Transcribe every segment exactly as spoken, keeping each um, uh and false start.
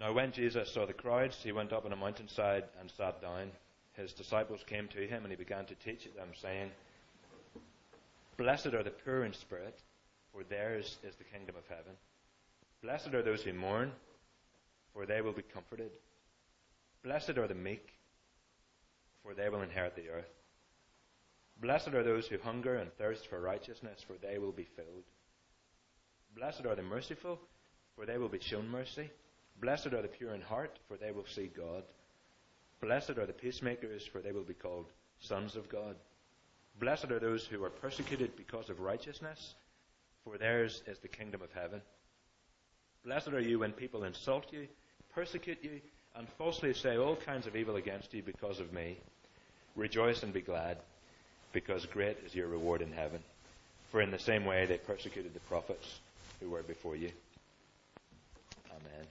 Now when Jesus saw the crowds, he went up on a mountainside and sat down. His disciples came to him, and he began to teach them, saying, Blessed are the poor in spirit, for theirs is the kingdom of heaven. Blessed are those who mourn, for they will be comforted. Blessed are the meek, for they will inherit the earth. Blessed are those who hunger and thirst for righteousness, for they will be filled. Blessed are the merciful, for they will be shown mercy. Blessed are the pure in heart, for they will see God. Blessed are the peacemakers, for they will be called sons of God. Blessed are those who are persecuted because of righteousness, for theirs is the kingdom of heaven. Blessed are you when people insult you, persecute you, and falsely say all kinds of evil against you because of me. Rejoice and be glad, because great is your reward in heaven. For in the same way they persecuted the prophets who were before you. Amen.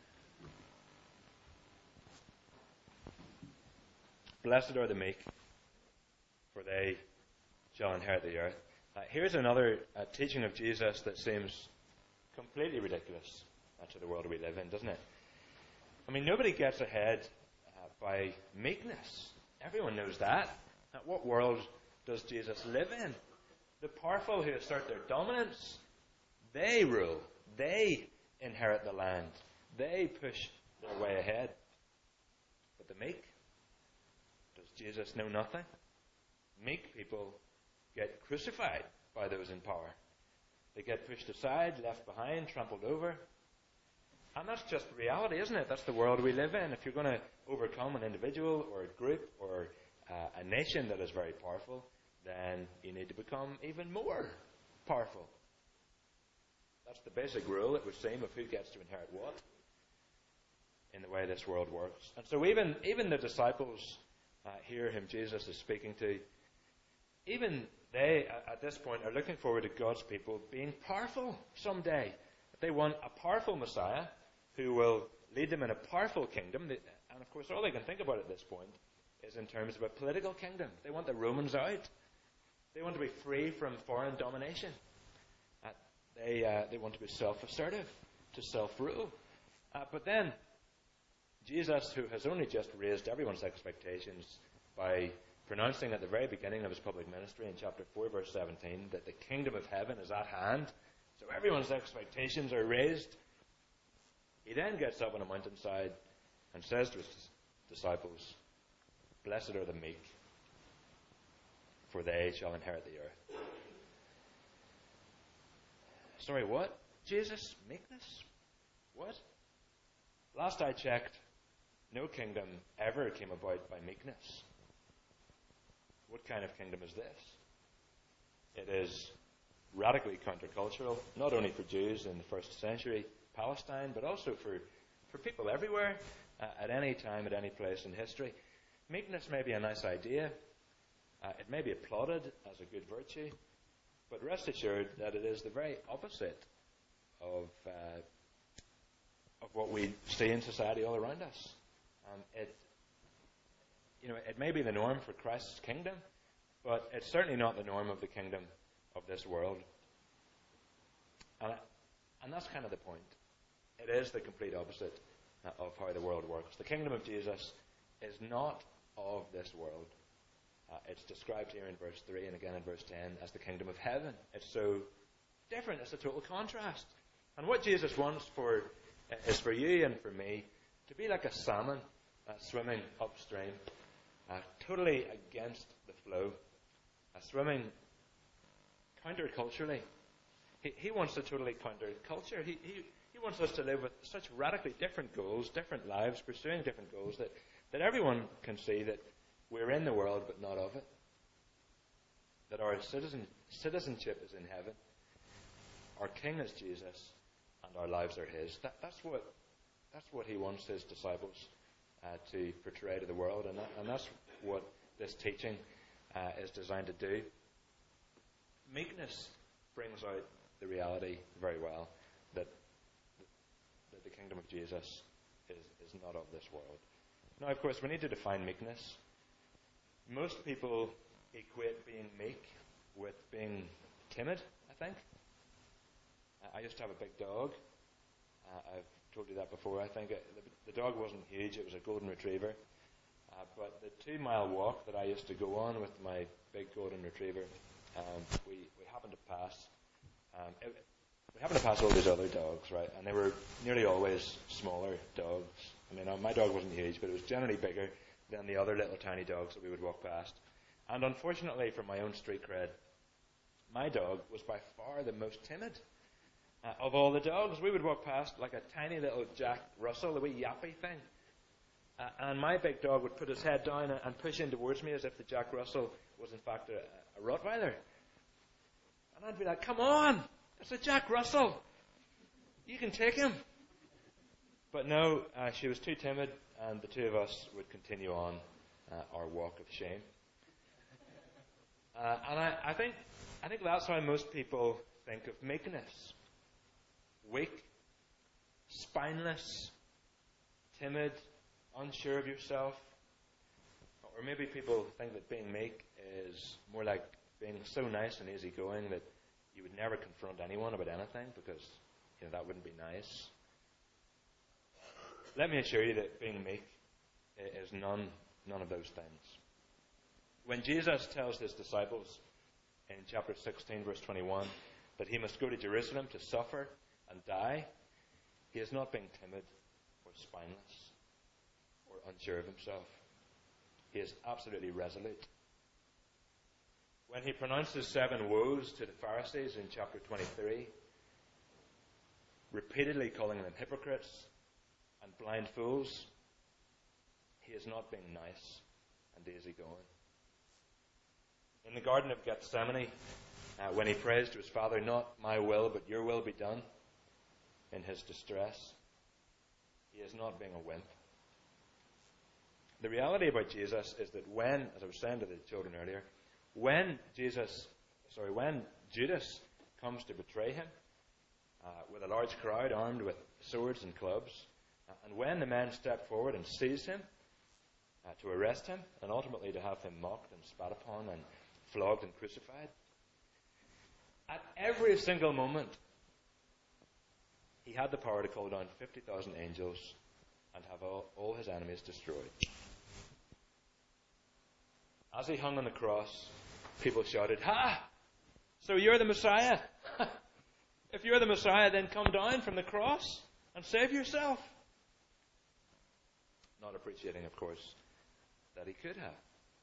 Blessed are the meek, for they shall inherit the earth. Uh, here's another uh, teaching of Jesus that seems completely ridiculous uh, to the world we live in, doesn't it? I mean, nobody gets ahead uh, by meekness. Everyone knows that. Uh, what world does Jesus live in? The powerful who assert their dominance, they rule. They inherit the land. They push their way ahead. But the meek, does Jesus know nothing? Meek people get crucified by those in power. They get pushed aside, left behind, trampled over. And that's just reality, isn't it? That's the world we live in. If you're going to overcome an individual or a group or uh, a nation that is very powerful, then you need to become even more powerful. That's the basic rule, it would seem, of who gets to inherit what in the way this world works. And so even, even the disciples uh, here whom Jesus is speaking to, even they, at this point, are looking forward to God's people being powerful someday. They want a powerful Messiah who will lead them in a powerful kingdom. And of course, all they can think about at this point is in terms of a political kingdom. They want the Romans out. They want to be free from foreign domination. Uh, they, uh, they want to be self-assertive, to self-rule. Uh, but then, Jesus, who has only just raised everyone's expectations by pronouncing at the very beginning of his public ministry in chapter four, verse seventeen, that the kingdom of heaven is at hand, so everyone's expectations are raised. He then gets up on a mountainside and says to his disciples, Blessed are the meek, for they shall inherit the earth. Sorry, what? Jesus, meekness? What? Last I checked, no kingdom ever came about by meekness. What kind of kingdom is this? It is radically countercultural, not only for Jews in the first century Palestine, but also for, for people everywhere, uh, at any time, at any place in history. Meekness may be a nice idea. Uh, it may be applauded as a good virtue, but rest assured that it is the very opposite of uh, of what we see in society all around us. Um, it, you know, it may be the norm for Christ's kingdom, but it's certainly not the norm of the kingdom of this world. And, and that's kind of the point. It is the complete opposite uh, of how the world works. The kingdom of Jesus is not of this world. Uh, it's described here in verse three and again in verse ten as the kingdom of heaven. It's so different. It's a total contrast. And what Jesus wants for uh, is for you and for me to be like a salmon uh, swimming upstream, uh, totally against the flow, uh, swimming counterculturally. He, he wants to totally counter culture. He, he, he wants us to live with such radically different goals, different lives, pursuing different goals, that, that everyone can see that we're in the world but not of it. That our citizen, citizenship is in heaven. Our King is Jesus, and our lives are His. That, that's what that's what He wants His disciples uh, to portray to the world, and, that, and that's what this teaching uh, is designed to do. Meekness brings out the reality very well that, that the kingdom of Jesus is, is not of this world. Now, of course, we need to define meekness. Most people equate being meek with being timid, I think. I used to have a big dog. Uh, I've told you that before, I think. It, the, the dog wasn't huge. It was a golden retriever. Uh, but the two-mile walk that I used to go on with my big golden retriever, um, we, we happened to pass. Um, it, we happened to pass all these other dogs, right? And they were nearly always smaller dogs. I mean, uh, my dog wasn't huge, but it was generally bigger than the other little tiny dogs that we would walk past. And unfortunately, for my own street cred, my dog was by far the most timid uh, of all the dogs. We would walk past like a tiny little Jack Russell, the wee yappy thing. Uh, and my big dog would put his head down and push in towards me as if the Jack Russell was in fact a, a Rottweiler. And I'd be like, come on, it's a Jack Russell. You can take him. But no, uh, she was too timid, and the two of us would continue on uh, our walk of shame. Uh, and I, I think I think that's how most people think of meekness. Weak, spineless, timid, unsure of yourself. Or maybe people think that being meek is more like being so nice and easygoing that you would never confront anyone about anything because, you know, that wouldn't be nice. Let me assure you that being meek is none, none of those things. When Jesus tells his disciples in chapter sixteen, verse twenty-one, that he must go to Jerusalem to suffer and die, he is not being timid or spineless or unsure of himself. He is absolutely resolute. When he pronounces seven woes to the Pharisees in chapter twenty-three, repeatedly calling them hypocrites and blind fools, he is not being nice and easygoing. In the Garden of Gethsemane, uh, when he prays to his Father, not my will, but your will be done, in his distress, he is not being a wimp. The reality about Jesus is that when, as I was saying to the children earlier, when Jesus, sorry, when Judas comes to betray him, uh, with a large crowd armed with swords and clubs, uh, and when the men step forward and seize him, uh, to arrest him, and ultimately to have him mocked and spat upon and flogged and crucified, at every single moment, he had the power to call down fifty thousand angels and have all, all his enemies destroyed. As he hung on the cross, people shouted, "Ha! So you're the Messiah? If you're the Messiah, then come down from the cross and save yourself." Not appreciating, of course, that he could have.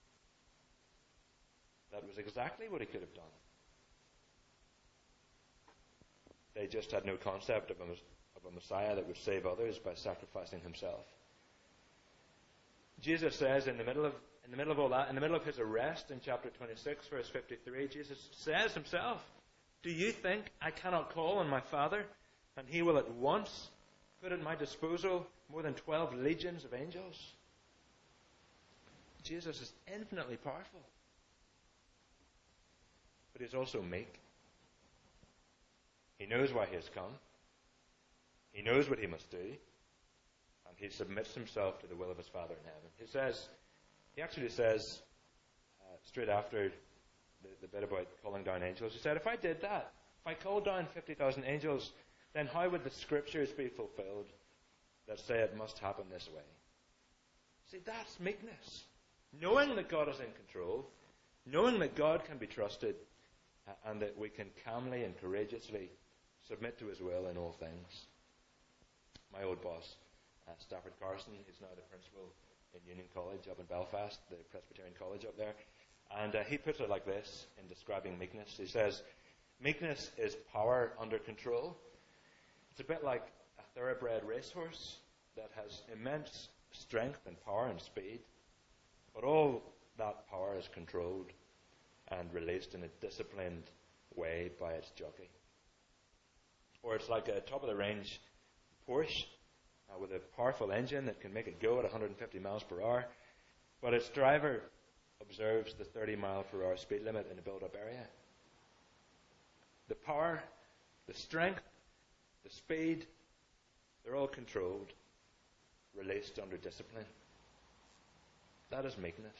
That was exactly what he could have done. They just had no concept of a, of a Messiah that would save others by sacrificing himself. Jesus says in the middle of in the middle of all that, in the middle of his arrest in chapter twenty-six, verse fifty-three, Jesus says himself, "Do you think I cannot call on my Father, and he will at once put at my disposal more than twelve legions of angels?" Jesus is infinitely powerful. But he's also meek. He knows why he has come. He knows what he must do. And he submits himself to the will of his Father in heaven. He says, he actually says, uh, straight after the, the bit about calling down angels, he said, if I did that, if I called down fifty thousand angels, then how would the scriptures be fulfilled that say it must happen this way? See, that's meekness. Knowing that God is in control, knowing that God can be trusted, uh, and that we can calmly and courageously submit to his will in all things. My old boss, uh, Stafford Carson, is now the principal in Union College up in Belfast, the Presbyterian college up there. And uh, he puts it like this in describing meekness. He says, meekness is power under control. It's a bit like a thoroughbred racehorse that has immense strength and power and speed, but all that power is controlled and released in a disciplined way by its jockey. Or it's like a top-of-the-range Porsche uh, with a powerful engine that can make it go at one hundred fifty miles per hour, but its driver observes the thirty mile per hour speed limit in a built-up area. The power, the strength, the speed, they're all controlled, released under discipline. That is meekness.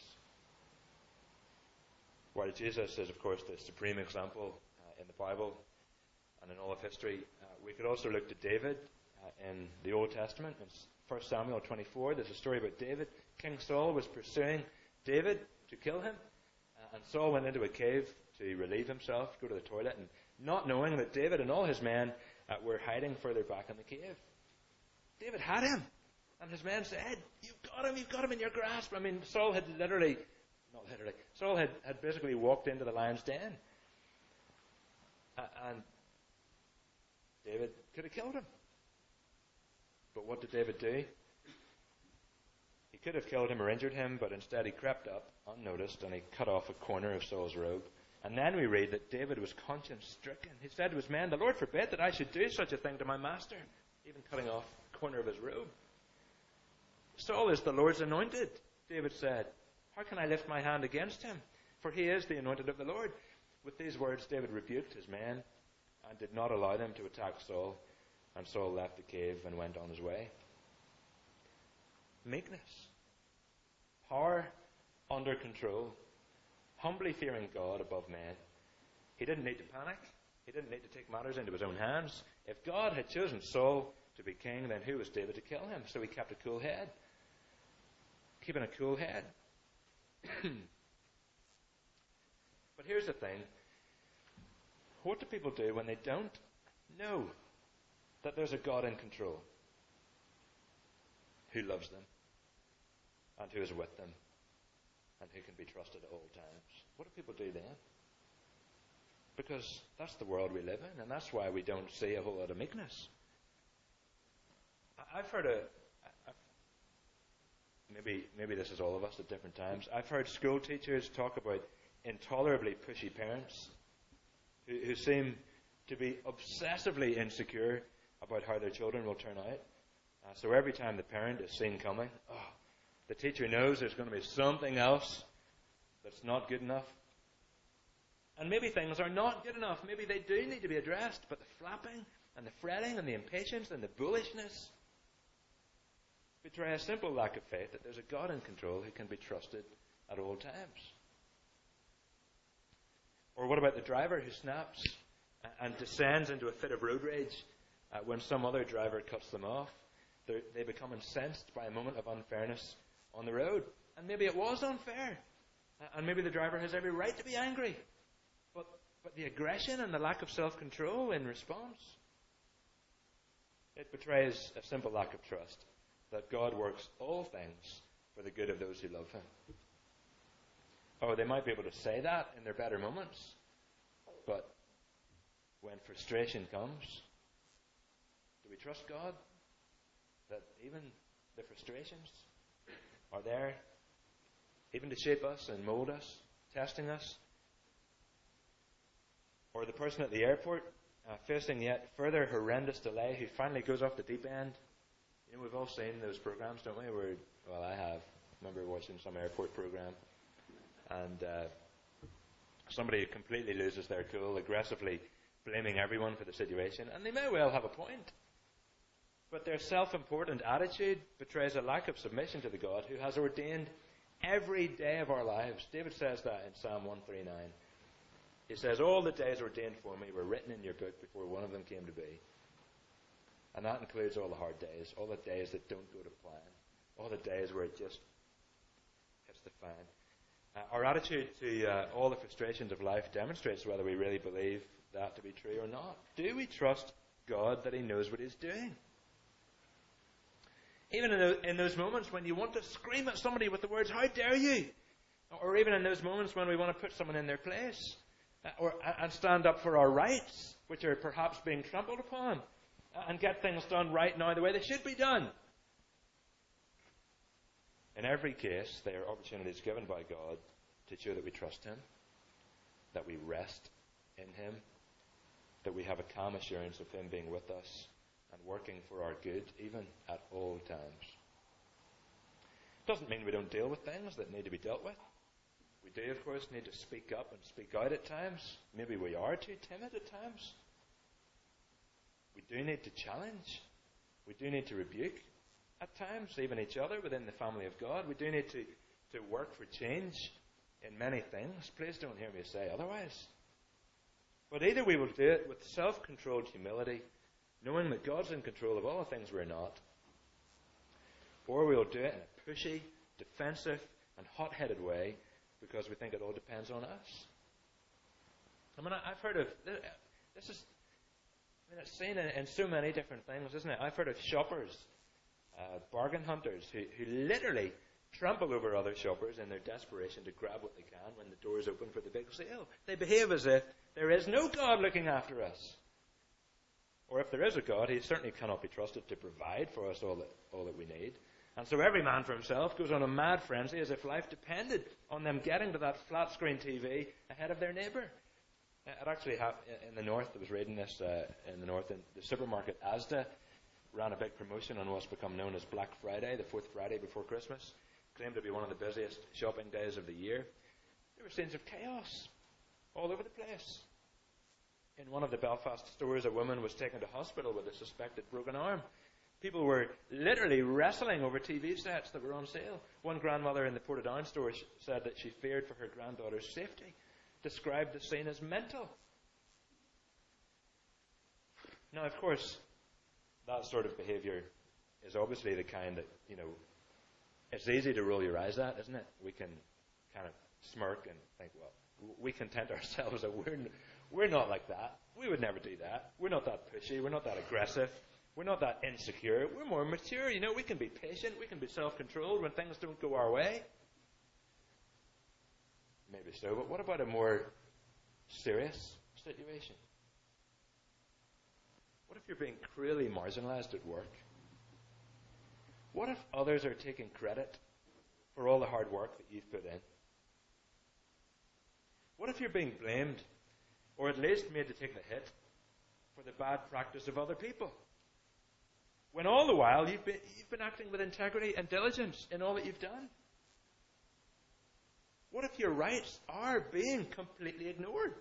While Jesus is, of course, the supreme example uh, in the Bible and in all of history, uh, we could also look to David, uh, uh, in the Old Testament. In First Samuel twenty-four, there's a story about David. King Saul was pursuing David to kill him. Uh, and Saul went into a cave to relieve himself, go to the toilet, and not knowing that David and all his men uh, were hiding further back in the cave. David had him. And his men said, "You've got him, you've got him in your grasp." I mean, Saul had literally, not literally, Saul had, had basically walked into the lion's den. Uh, and David could have killed him. But what did David do? He could have killed him or injured him, but instead he crept up unnoticed and he cut off a corner of Saul's robe. And then we read that David was conscience-stricken. He said to his men, "The Lord forbid that I should do such a thing to my master," even cutting off a corner of his robe. "Saul is the Lord's anointed," David said. "How can I lift my hand against him? For he is the anointed of the Lord." With these words, David rebuked his men and did not allow them to attack Saul. And Saul left the cave and went on his way. Meekness. Power under control. Humbly fearing God above men. He didn't need to panic. He didn't need to take matters into his own hands. If God had chosen Saul to be king, then who was David to kill him? So he kept a cool head. Keeping a cool head. But here's the thing. What do people do when they don't know that there's a God in control who loves them and who is with them and who can be trusted at all times? What do people do then? Because that's the world we live in, and that's why we don't see a whole lot of meekness. I've heard a, maybe maybe this is all of us at different times. I've heard school teachers talk about intolerably pushy parents who, who seem to be obsessively insecure about how their children will turn out. Uh, so every time the parent is seen coming, oh, the teacher knows there's going to be something else that's not good enough. And maybe things are not good enough. Maybe they do need to be addressed, but the flapping and the fretting and the impatience and the bullishness betray a simple lack of faith that there's a God in control who can be trusted at all times. Or what about the driver who snaps and descends into a fit of road rage uh, when some other driver cuts them off? They're, they become incensed by a moment of unfairness on the road. And maybe it was unfair. Uh, and maybe the driver has every right to be angry. But, but the aggression and the lack of self-control in response, it betrays a simple lack of trust that God works all things for the good of those who love Him. Oh, they might be able to say that in their better moments, but when frustration comes, do we trust God that even the frustrations are there, even to shape us and mold us, testing us? Or the person at the airport uh, facing yet further horrendous delay who finally goes off the deep end. You know, we've all seen those programs, don't we? Where, well, I have. I remember watching some airport program, and uh, somebody completely loses their cool, aggressively blaming everyone for the situation, and they may well have a point. But their self-important attitude betrays a lack of submission to the God who has ordained every day of our lives. David says that in Psalm one thirty-nine. He says, "All the days ordained for me were written in your book before one of them came to be." And that includes all the hard days, all the days that don't go to plan, all the days where it just hits the fan. Uh, our attitude to uh, all the frustrations of life demonstrates whether we really believe that to be true or not. Do we trust God that He knows what He's doing? Even in, the, in those moments when you want to scream at somebody with the words, "How dare you?" Or even in those moments when we want to put someone in their place. Uh, or, and stand up for our rights, which are perhaps being trampled upon, uh, and get things done right now the way they should be done. In every case, they are opportunities given by God to show that we trust Him, that we rest in Him, that we have a calm assurance of Him being with us and working for our good, even at all times. Doesn't mean we don't deal with things that need to be dealt with. We do, of course, need to speak up and speak out at times. Maybe we are too timid at times. We do need to challenge. We do need to rebuke at times, even each other within the family of God. We do need to, to work for change in many things. Please don't hear me say otherwise. But either we will do it with self-controlled humility knowing that God's in control of all the things we're not. Or we'll do it in a pushy, defensive, and hot-headed way because we think it all depends on us. I mean, I've heard of, this is, I mean, it's seen in, in so many different things, isn't it? I've heard of shoppers, uh, bargain hunters, who, who literally trample over other shoppers in their desperation to grab what they can when the doors open for the big sale. They behave as if there is no God looking after us. Or if there is a God, he certainly cannot be trusted to provide for us all that, all that we need. And so every man for himself goes on a mad frenzy as if life depended on them getting to that flat screen T V ahead of their neighbour. It actually happened in the north. I was reading this uh, in the north. In the supermarket Asda ran a big promotion on what's become known as Black Friday, the fourth Friday before Christmas. Claimed to be one of the busiest shopping days of the year. There were scenes of chaos all over the place. In one of the Belfast stores, a woman was taken to hospital with a suspected broken arm. People were literally wrestling over T V sets that were on sale. One grandmother in the Portadown store said that she feared for her granddaughter's safety, described the scene as mental. Now, of course, that sort of behaviour is obviously the kind that, you know, it's easy to roll your eyes at, isn't it? We can kind of smirk and think, well, we content ourselves that we're, we're not like that. We would never do that. We're not that pushy. We're not that aggressive. We're not that insecure. We're more mature. You know, we can be patient. We can be self-controlled when things don't go our way. Maybe so, but what about a more serious situation? What if you're being cruelly marginalized at work? What if others are taking credit for all the hard work that you've put in? What if you're being blamed, or at least made to take the hit, for the bad practice of other people? When all the while you've been, you've been acting with integrity and diligence in all that you've done? What if your rights are being completely ignored?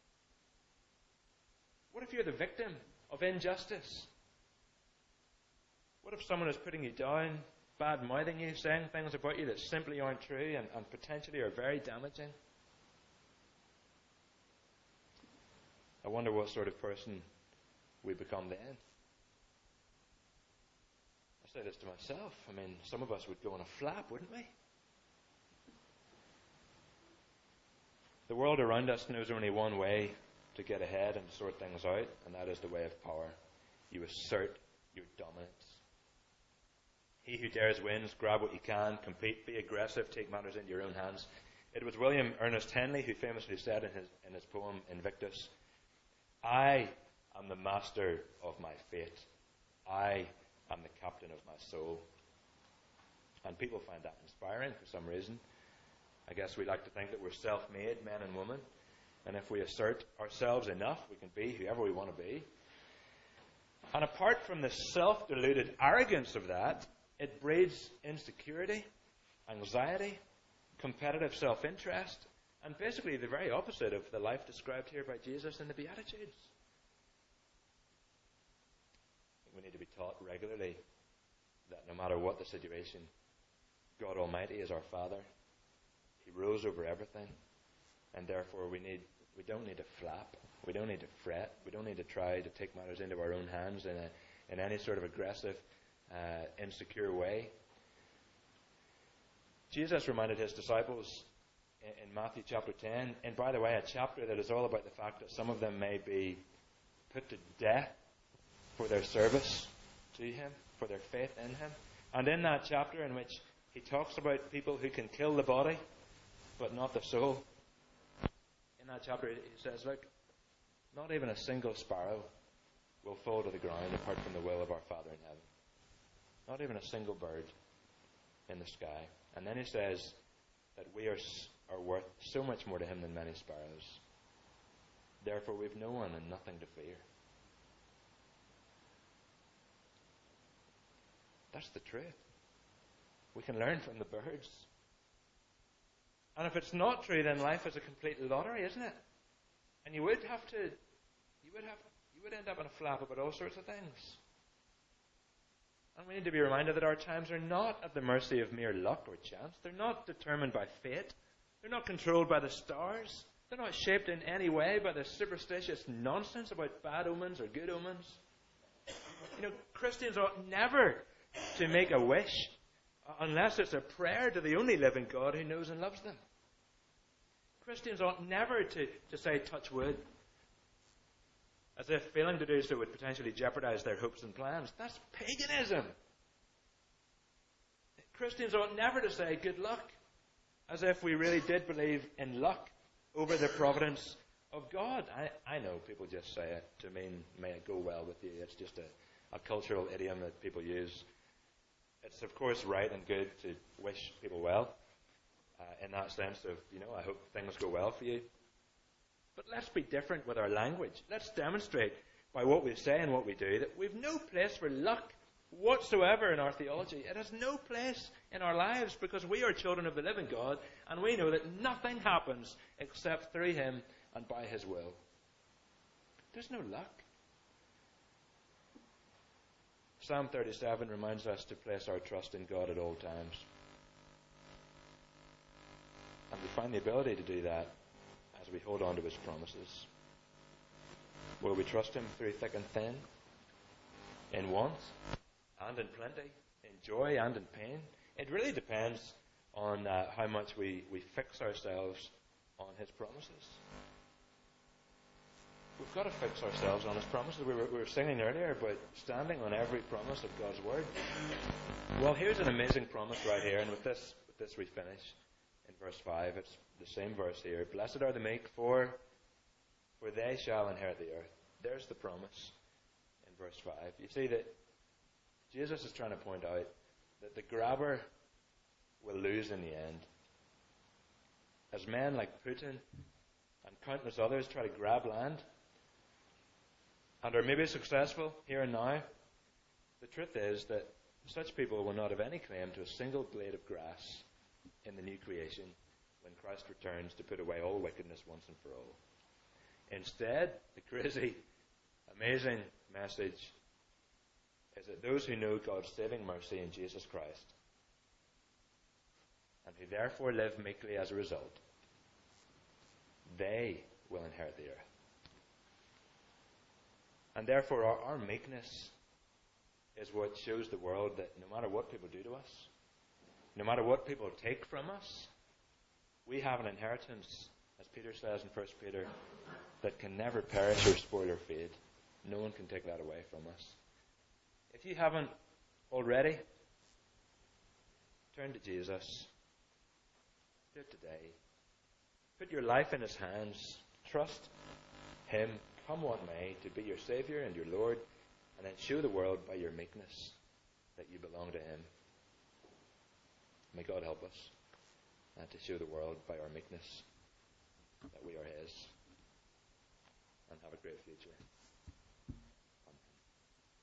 What if you're the victim of injustice? What if someone is putting you down, bad-mouthing you, saying things about you that simply aren't true and, and potentially are very damaging? I wonder what sort of person we become then. I say this to myself. I mean, some of us would go on a flap, wouldn't we? The world around us knows only one way to get ahead and to sort things out, and that is the way of power. You assert your dominance. He who dares wins. Grab what you can. Compete. Be aggressive. Take matters into your own hands. It was William Ernest Henley who famously said in his, in his poem Invictus, I am the master of my fate. I am the captain of my soul. And people find that inspiring for some reason. I guess we like to think that we're self-made men and women. And if we assert ourselves enough, we can be whoever we want to be. And apart from the self-deluded arrogance of that, it breeds insecurity, anxiety, competitive self-interest, and basically the very opposite of the life described here by Jesus in the Beatitudes. I think we need to be taught regularly that no matter what the situation, God Almighty is our Father. He rules over everything, and therefore we need we don't need to flap, we don't need to fret, we don't need to try to take matters into our own hands in a in any sort of aggressive, uh, insecure way. Jesus reminded his disciples in, in Matthew chapter ten, and by the way, a chapter that is all about the fact that some of them may be put to death for their service to him, for their faith in him. And in that chapter in which he talks about people who can kill the body but not the soul, in that chapter he says, look, not even a single sparrow will fall to the ground apart from the will of our Father in heaven. Not even a single bird in the sky. And then he says that we are, are worth so much more to him than many sparrows. Therefore we've no one and nothing to fear. That's the truth. We can learn from the birds. And if it's not true, then life is a complete lottery, isn't it? And you would have to, you would have, you would end up in a flap about all sorts of things. And we need to be reminded that our times are not at the mercy of mere luck or chance. They're not determined by fate. They're not controlled by the stars. They're not shaped in any way by the superstitious nonsense about bad omens or good omens. You know, Christians ought never to make a wish unless it's a prayer to the only living God who knows and loves them. Christians ought never to, to say, touch wood, as if failing to do so would potentially jeopardize their hopes and plans. That's paganism. Christians ought never to say, good luck, as if we really did believe in luck over the providence of God. I, I know people just say it to mean, may it go well with you. It's just a, a cultural idiom that people use. It's, of course, right and good to wish people well, uh, in that sense of, you know, I hope things go well for you. But let's be different with our language. Let's demonstrate by what we say and what we do that we've no place for luck whatsoever in our theology. It has no place in our lives because we are children of the living God, and we know that nothing happens except through Him and by His will. There's no luck. Psalm thirty-seven reminds us to place our trust in God at all times. And we find the ability to do that as we hold on to His promises. Will we trust Him through thick and thin? In want and in plenty? In joy and in pain? It really depends on uh, how much we, we fix ourselves on His promises. We've got to fix ourselves on His promises. We were, we were singing earlier about standing on every promise of God's Word. Well, here's an amazing promise right here, and with this, with this we finish in verse five. It's the same verse here. Blessed are the meek, for, for they shall inherit the earth. There's the promise in verse five. You see that Jesus is trying to point out that the grabber will lose in the end. As men like Putin and countless others try to grab land and are maybe successful here and now, the truth is that such people will not have any claim to a single blade of grass in the new creation when Christ returns to put away all wickedness once and for all. Instead, the crazy, amazing message is that those who know God's saving mercy in Jesus Christ and who therefore live meekly as a result, they will inherit the earth. And therefore our, our meekness is what shows the world that no matter what people do to us, no matter what people take from us, we have an inheritance, as Peter says in First Peter, that can never perish or spoil or fade. No one can take that away from us. If you haven't already, turn to Jesus. Do it today. Put your life in His hands. Trust Him, come what may, to be your Savior and your Lord, and then show the world by your meekness that you belong to Him. May God help us uh, to show the world by our meekness that we are His, and have a great future.